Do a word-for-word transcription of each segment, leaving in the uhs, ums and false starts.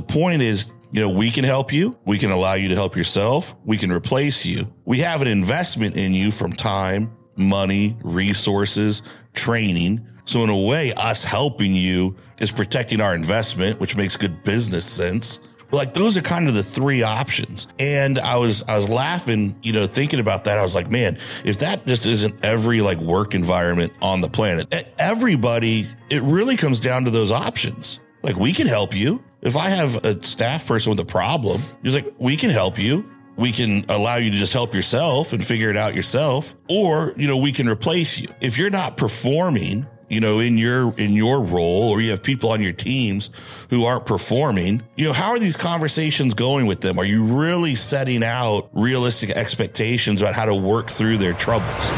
point is, you know, we can help you. We can allow you to help yourself. We can replace you. We have an investment in you from time, money, resources, training. So in a way, us helping you is protecting our investment, which makes good business sense. Like, those are kind of the three options. And I was, I was laughing, you know, thinking about that. I was like, man, if that just isn't every like work environment on the planet, everybody, it really comes down to those options. Like, we can help you. If I have a staff person with a problem, he's like, we can help you. We can allow you to just help yourself and figure it out yourself. Or, you know, we can replace you. If you're not performing, you know, in your, in your role, or you have people on your teams who aren't performing, you know, how are these conversations going with them? Are you really setting out realistic expectations about how to work through their troubles?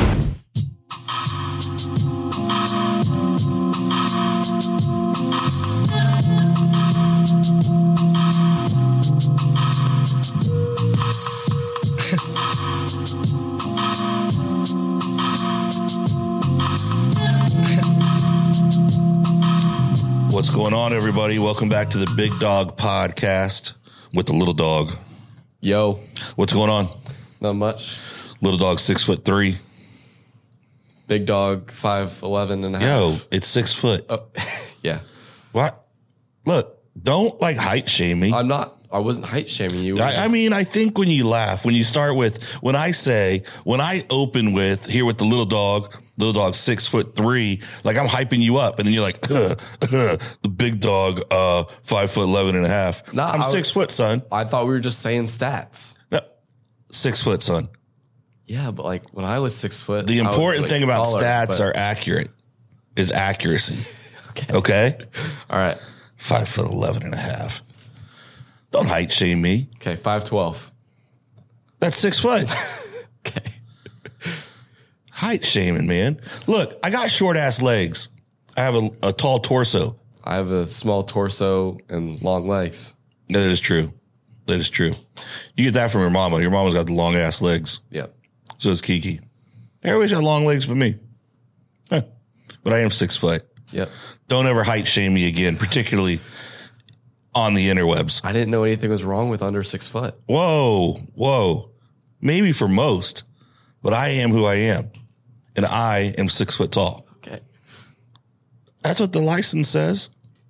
What's going on, everybody? Welcome back to the Big Dog Podcast with the Little Dog. Yo. What's going on? Not much. Little Dog, six foot three. Big Dog, five eleven and a half. Yo, it's six foot. Oh, yeah. What? Look, don't like height shame me. I'm not. I wasn't height shaming you. I, I mean, I think when you laugh, when you start with, when I say, when I open with, here with the Little Dog, Little Dog, six foot three, like I'm hyping you up. And then you're like, uh, uh, the Big Dog, uh, five foot eleven and a half. Nah, I'm I six was, foot, son. I thought we were just saying stats. No, six foot, son. Yeah, but like when I was six foot. The important was, like, thing about taller, stats but... are accurate, is accuracy. Okay. Okay? All right. Five foot eleven and a half. Don't height shame me. Okay, five twelve. That's six foot. Okay. Height shaming, man. Look, I got short ass legs. I have a, a tall torso. I have a small torso and long legs. That is true. That is true. You get that from your mama. Your mama's got the long ass legs. Yep. So is Kiki. Everybody's got long legs but me. Huh. But I am six foot. Yep. Don't ever height shame me again, particularly on the interwebs. I didn't know anything was wrong with under six foot. Whoa, whoa. Maybe for most, but I am who I am. And I am six foot tall. Okay. That's what the license says.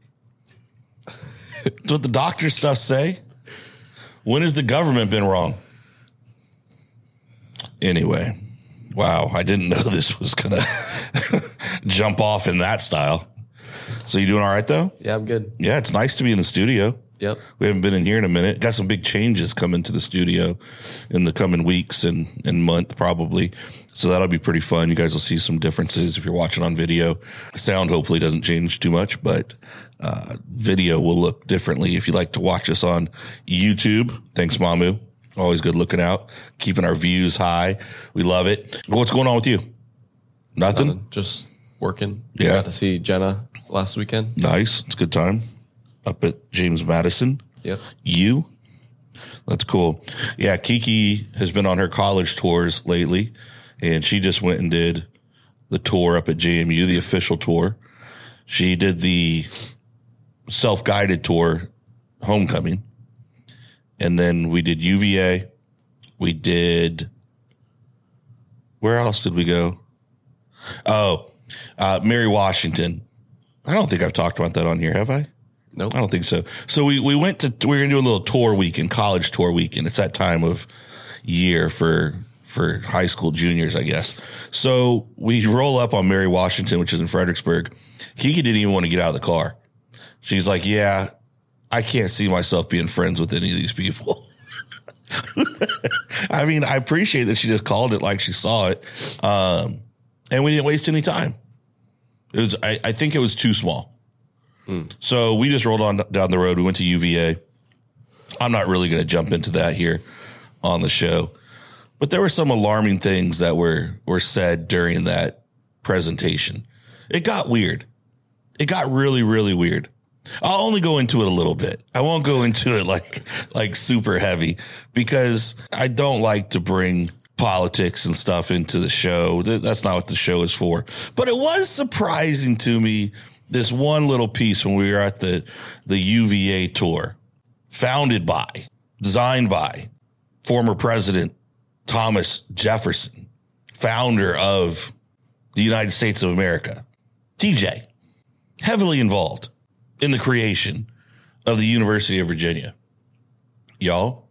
That's what the doctor stuff say. When has the government been wrong? Anyway, wow, I didn't know this was going to jump off in that style. So you doing all right, though? Yeah, I'm good. Yeah, it's nice to be in the studio. Yep. We haven't been in here in a minute. Got some big changes coming to the studio in the coming weeks and, and month, probably. So that'll be pretty fun. You guys will see some differences if you're watching on video. Sound hopefully doesn't change too much, but uh, video will look differently if you like to watch us on YouTube. Thanks, Mamu. Always good looking out, keeping our views high. We love it. What's going on with you? Nothing? Nothing. Just working. Yeah. Got to see Jenna last weekend. Nice. It's a good time. Up at James Madison. Yep. You? That's cool. Yeah, Kiki has been on her college tours lately, and she just went and did the tour up at J M U, the official tour. She did the self-guided tour, homecoming. And then we did U V A. We did, where else did we go? Oh, uh, Mary Washington. I don't think I've talked about that on here, have I? Nope. I don't think so. So we, we went to, we were going to do a little tour weekend, college tour weekend. It's that time of year for, for high school juniors, I guess. So we roll up on Mary Washington, which is in Fredericksburg. Kiki didn't even want to get out of the car. She's like, yeah, I can't see myself being friends with any of these people. I mean, I appreciate that she just called it like she saw it. Um, and we didn't waste any time. It was, I, I think it was too small. Mm. So we just rolled on down the road. We went to U V A. I'm not really going to jump into that here on the show, but there were some alarming things that were, were said during that presentation. It got weird. It got really, really weird. I'll only go into it a little bit. I won't go into it like, like super heavy because I don't like to bring politics and stuff into the show. That's not what the show is for. But it was surprising to me, this one little piece when we were at the, the U V A tour. founded by, designed by former President Thomas Jefferson, founder of the United States of America. T J, heavily involved in the creation of the University of Virginia. Y'all,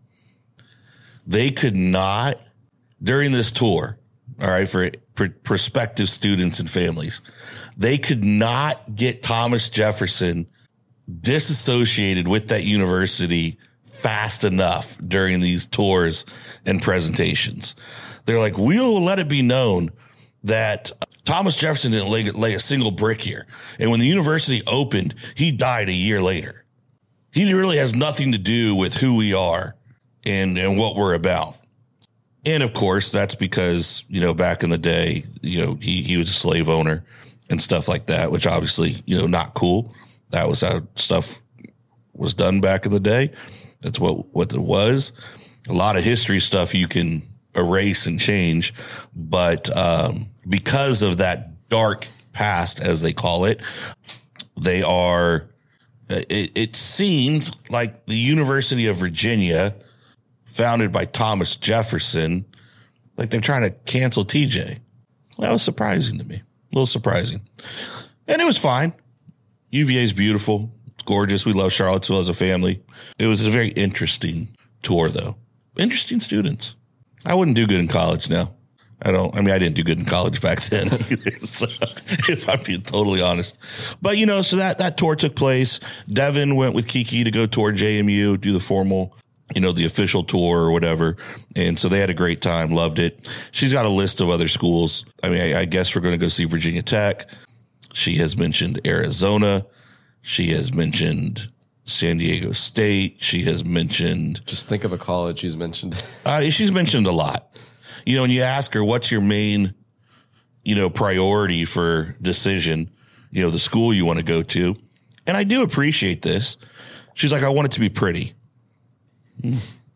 they could not, during this tour, all right, for pr- prospective students and families, they could not get Thomas Jefferson disassociated with that university fast enough during these tours and presentations. They're like, we'll let it be known that Thomas Jefferson didn't lay, lay a single brick here. And when the university opened, he died a year later. He really has nothing to do with who we are and, and what we're about. And of course, that's because, you know, back in the day, you know, he, he was a slave owner and stuff like that, which obviously, you know, not cool. That was how stuff was done back in the day. That's what, what it was. A lot of history stuff you can erase and change. But um, because of that dark past, as they call it, they are, it, it seemed like the University of Virginia, founded by Thomas Jefferson, like they're trying to cancel T J. That was surprising to me. A little surprising. And it was fine. U V A is beautiful. It's gorgeous. We love Charlottesville as a family. It was a very interesting tour, though. Interesting students. I wouldn't do good in college now. I don't, I mean, I didn't do good in college back then either, so, if I'm being totally honest. But, you know, so that, that tour took place. Devin went with Kiki to go tour J M U, do the formal, you know, the official tour or whatever. And so they had a great time, loved it. She's got a list of other schools. I mean, I, I guess we're going to go see Virginia Tech. She has mentioned Arizona. She has mentioned San Diego State. She has mentioned. Just think of a college she's mentioned. uh, she's mentioned a lot. You know, and you ask her, what's your main, you know, priority for decision, you know, the school you want to go to. And I do appreciate this. She's like, I want it to be pretty. Hmm.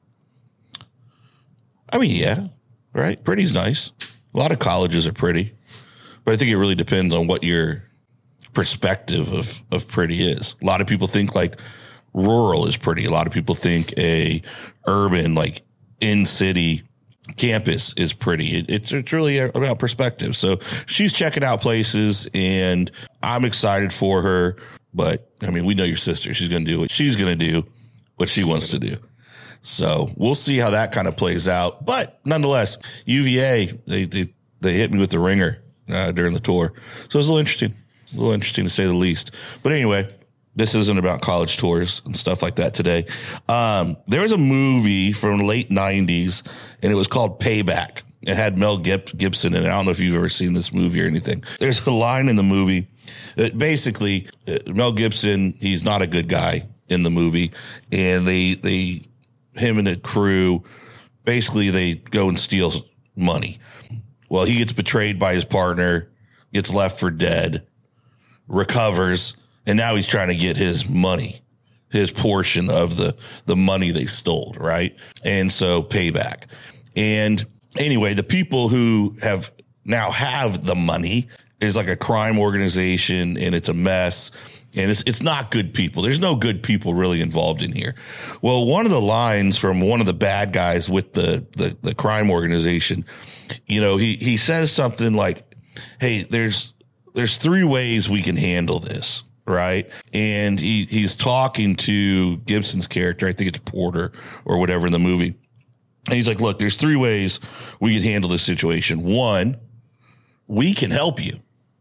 I mean, yeah, right. Pretty's nice. A lot of colleges are pretty, but I think it really depends on what your perspective of, of pretty is. A lot of people think like rural is pretty. A lot of people think a urban, like in city campus is pretty. It, it's, it's really about perspective. So she's checking out places and I'm excited for her, but I mean, we know your sister. She's going to do what she's going to do, what she wants to do. So we'll see how that kind of plays out. But nonetheless, U V A, they, they, they hit me with the ringer uh, during the tour. So it was a little interesting, a little interesting to say the least. But anyway, this isn't about college tours and stuff like that today. Um, there was a movie from the late nineties and it was called Payback. It had Mel Gib- Gibson in it. I don't know if you've ever seen this movie or anything. There's a line in the movie that basically uh, Mel Gibson, he's not a good guy in the movie. And they, they, him and the crew, basically they go and steal money. Well, he gets betrayed by his partner, gets left for dead, recovers, and now he's trying to get his money, his portion of the, the money they stole, right? And so payback. And anyway, the people who have now have the money is like a crime organization and it's a mess. And it's, it's not good people. There's no good people really involved in here. Well, one of the lines from one of the bad guys with the, the, the crime organization, you know, he, he says something like, hey, there's, there's three ways we can handle this. Right. And he, he's talking to Gibson's character. I think it's Porter or whatever in the movie. And he's like, look, there's three ways we can handle this situation. One, we can help you.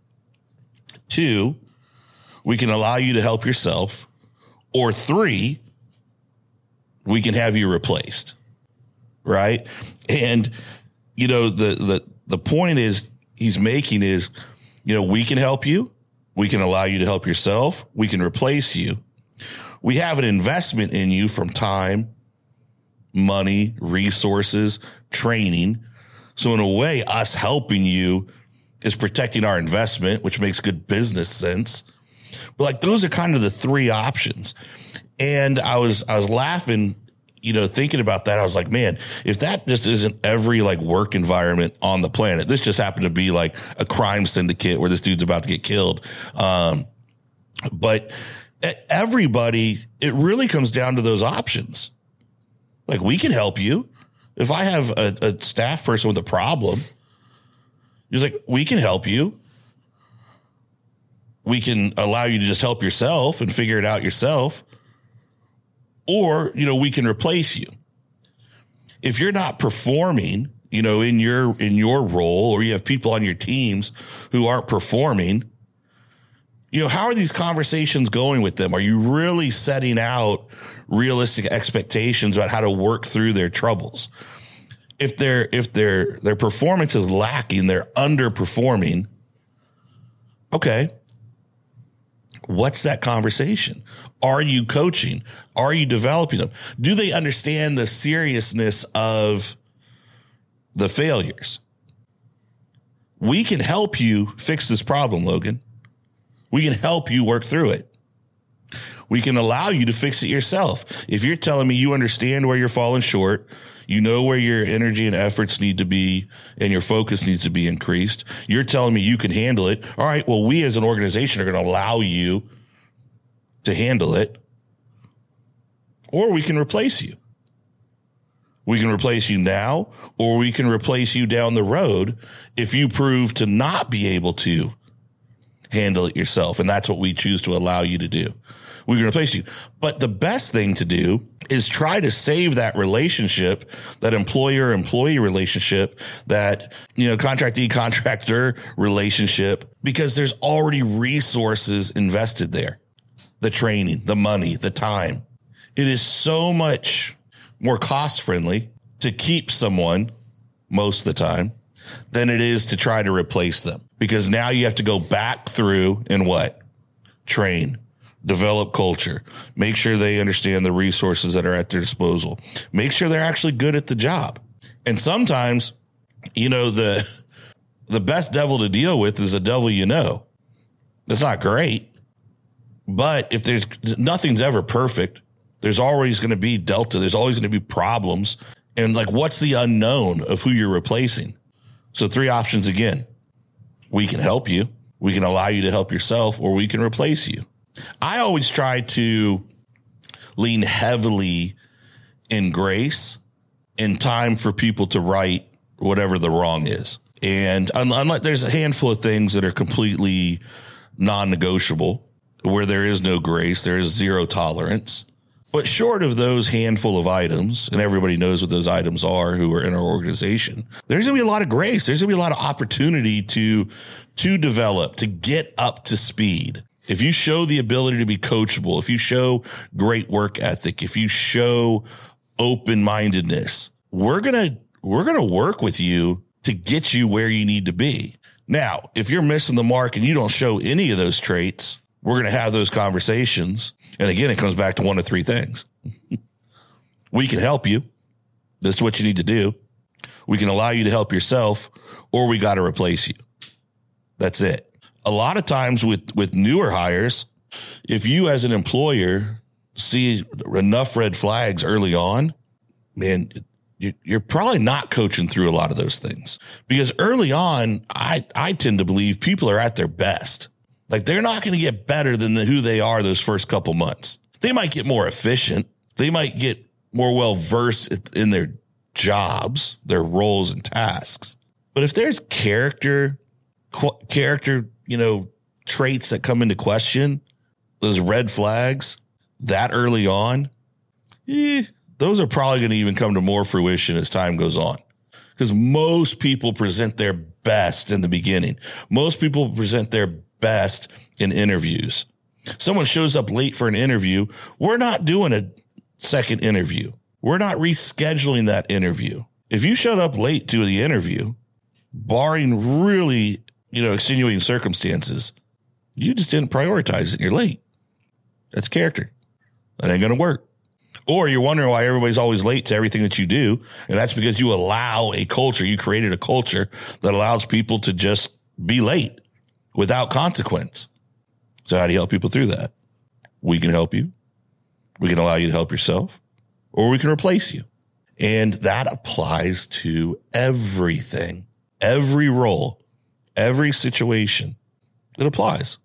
Two, we can allow you to help yourself. Or three, we can have you replaced. Right. And, you know, the, the, the point is he's making is, you know, we can help you. We can allow you to help yourself. We can replace you. We have an investment in you from time, money, resources, training. So in a way, us helping you is protecting our investment, which makes good business sense. But like those are kind of the three options. And I was, I was laughing, you know, thinking about that. I was like, man, if that just isn't every like work environment on the planet, this just happened to be like a crime syndicate where this dude's about to get killed. Um, but everybody, it really comes down to those options. Like, we can help you. If I have a, a staff person with a problem, he's like, we can help you. We can allow you to just help yourself and figure it out yourself. Or, you know, we can replace you. If you're not performing, you know, in your, in your role, or you have people on your teams who aren't performing, you know, how are these conversations going with them? Are you really setting out realistic expectations about how to work through their troubles? If their, if their, their performance is lacking, they're underperforming. Okay. What's that conversation? Are you coaching? Are you developing them? Do they understand the seriousness of the failures? We can help you fix this problem, Logan. We can help you work through it. We can allow you to fix it yourself. If you're telling me you understand where you're falling short, you know where your energy and efforts need to be and your focus needs to be increased, you're telling me you can handle it. All right, well, we as an organization are going to allow you to handle it, or we can replace you. We can replace you now, or we can replace you down the road if you prove to not be able to handle it yourself. And that's what we choose to allow you to do. We can replace you. But the best thing to do is try to save that relationship, that employer-employee relationship, that, you know, contractee-contractor relationship, because there's already resources invested there. The training, the money, the time. It is so much more cost-friendly to keep someone most of the time than it is to try to replace them. Because now you have to go back through and what? Train. Develop culture, make sure they understand the resources that are at their disposal, make sure they're actually good at the job. And sometimes, you know, the, the best devil to deal with is a devil, you know, that's not great, but if there's nothing's ever perfect, there's always going to be delta. There's always going to be problems. And like, what's the unknown of who you're replacing? So three options again. We can help you. We can allow you to help yourself, or we can replace you. I always try to lean heavily in grace and time for people to right whatever the wrong is. And unlike there's a handful of things that are completely non-negotiable where there is no grace, there is zero tolerance. But short of those handful of items, and everybody knows what those items are who are in our organization, there's going to be a lot of grace. There's going to be a lot of opportunity to, to develop, to get up to speed. If you show the ability to be coachable, if you show great work ethic, if you show open-mindedness, we're going to, we're going to work with you to get you where you need to be. Now, if you're missing the mark and you don't show any of those traits, we're going to have those conversations. And again, it comes back to one of three things. We can help you. This is what you need to do. We can allow you to help yourself, or we got to replace you. That's it. A lot of times with, with newer hires, if you as an employer see enough red flags early on, man, you're probably not coaching through a lot of those things, because early on, I, I tend to believe people are at their best. Like, they're not going to get better than the, who they are those first couple months. They might get more efficient. They might get more well versed in their jobs, their roles and tasks. But if there's character, qu- character, you know, traits that come into question, those red flags that early on, eh, those are probably going to even come to more fruition as time goes on. Because most people present their best in the beginning. Most people present their best in interviews. Someone shows up late for an interview, we're not doing a second interview. We're not rescheduling that interview. If you showed up late to the interview, barring really, you know, extenuating circumstances, you just didn't prioritize it. You're late. That's character. That ain't going to work. Or you're wondering why everybody's always late to everything that you do. And that's because you allow a culture. You created a culture that allows people to just be late without consequence. So how do you help people through that? We can help you. We can allow you to help yourself, or we can replace you. And that applies to everything, every role, every situation. It applies.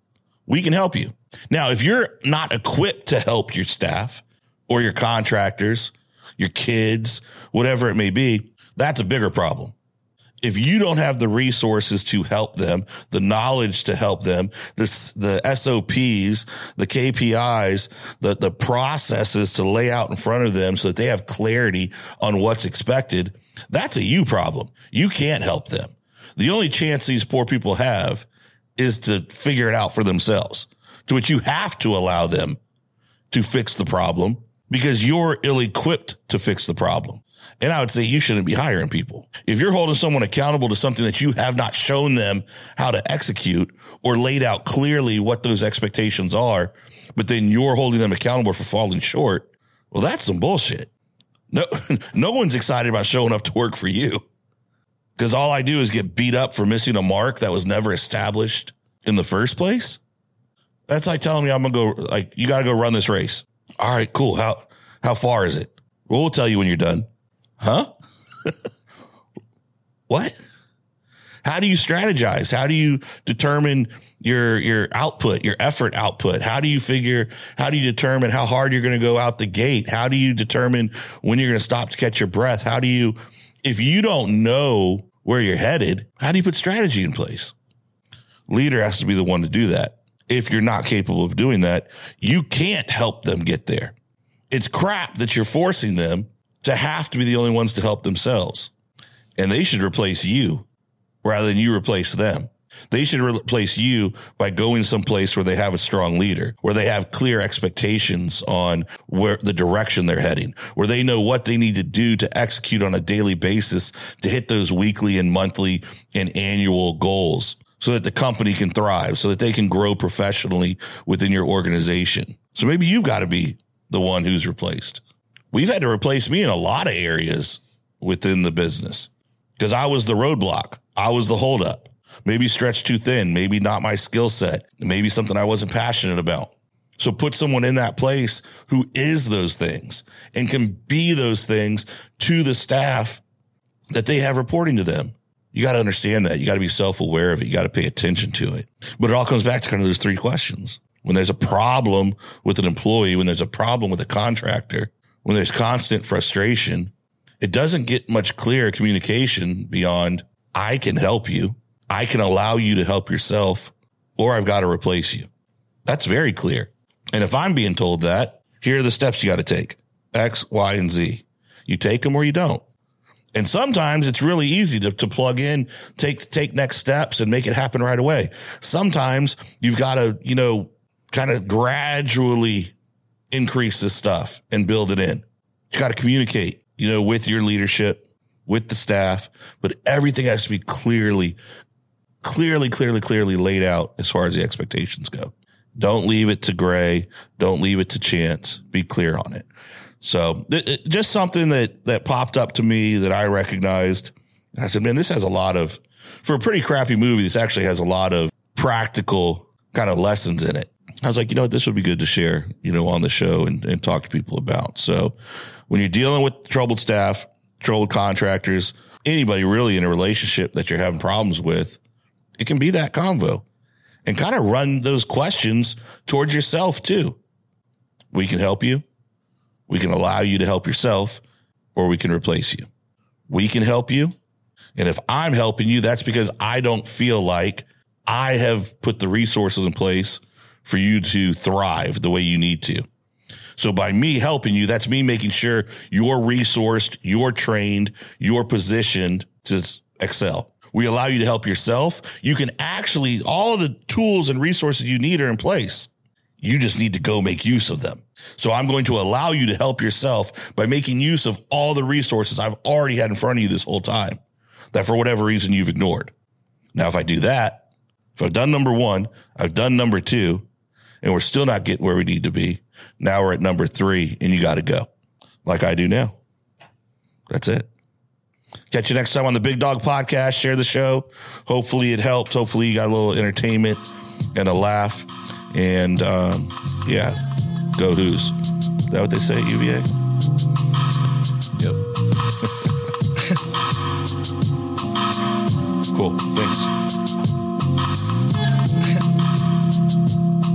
we can help you. Now, if you're not equipped to help your staff or your contractors, your kids, whatever it may be, that's a bigger problem. If you don't have the resources to help them, the knowledge to help them, the, the S O Ps, the K P Is, the, the processes to lay out in front of them so that they have clarity on what's expected, that's a you problem. You can't help them. The only chance these poor people have is to figure it out for themselves, to which you have to allow them to fix the problem because you're ill-equipped to fix the problem. And I would say you shouldn't be hiring people. If you're holding someone accountable to something that you have not shown them how to execute or laid out clearly what those expectations are, but then you're holding them accountable for falling short, well, that's some bullshit. No, no one's excited about showing up to work for you because all I do is get beat up for missing a mark that was never established in the first place. That's like telling me I'm going to go, like, you got to go run this race. All right, cool. How, how far is it? Well, we'll tell you when you're done. Huh? What? How do you strategize? How do you determine your, your output, your effort output? How do you figure, how do you determine how hard you're going to go out the gate? How do you determine when you're going to stop to catch your breath? How do you, if you don't know where you're headed, how do you put strategy in place? Leader has to be the one to do that. If you're not capable of doing that, you can't help them get there. It's crap that you're forcing them to have to be the only ones to help themselves. And they should replace you rather than you replace them. They should replace you by going someplace where they have a strong leader, where they have clear expectations on where the direction they're heading, where they know what they need to do to execute on a daily basis to hit those weekly and monthly and annual goals so that the company can thrive, so that they can grow professionally within your organization. So maybe you've got to be the one who's replaced. We've had to replace me in a lot of areas within the business because I was the roadblock. I was the holdup. Maybe stretched too thin. Maybe not my skill set. Maybe something I wasn't passionate about. So put someone in that place who is those things and can be those things to the staff that they have reporting to them. You got to understand that. You got to be self-aware of it. You got to pay attention to it. But it all comes back to kind of those three questions. When there's a problem with an employee, when there's a problem with a contractor, when there's constant frustration, it doesn't get much clearer communication beyond I can help you. I can allow you to help yourself, or I've got to replace you. That's very clear. And if I'm being told that, here are the steps you got to take. X, Y, and Z. You take them or you don't. And sometimes it's really easy to, to plug in, take, take next steps and make it happen right away. Sometimes you've got to, you know, kind of gradually increase this stuff and build it in. You got to communicate, you know, with your leadership, with the staff, but everything has to be clearly, clearly, clearly, clearly laid out as far as the expectations go. Don't leave it to gray. Don't leave it to chance. Be clear on it. So it, it, just something that, that popped up to me that I recognized. I said, man, this has a lot of, for a pretty crappy movie, this actually has a lot of practical kind of lessons in it. I was like, you know what, this would be good to share, you know, on the show and, and talk to people about. So when you're dealing with troubled staff, troubled contractors, anybody really in a relationship that you're having problems with, it can be that convo and kind of run those questions towards yourself too. We can help you. We can allow you to help yourself, or we can replace you. We can help you. And if I'm helping you, that's because I don't feel like I have put the resources in place for you to thrive the way you need to. So by me helping you, that's me making sure you're resourced, you're trained, you're positioned to excel. We allow you to help yourself. You can actually, all of the tools and resources you need are in place. You just need to go make use of them. So I'm going to allow you to help yourself by making use of all the resources I've already had in front of you this whole time that for whatever reason you've ignored. Now, if I do that, if I've done number one, I've done number two, and we're still not getting where we need to be, now we're at number three and you got to go like I do now. That's it. Catch you next time on the Big Dog Podcast. Share the show. Hopefully it helped. Hopefully you got a little entertainment and a laugh. And um, yeah, go Who's. Is that what they say at U V A? Yep. Cool. Thanks.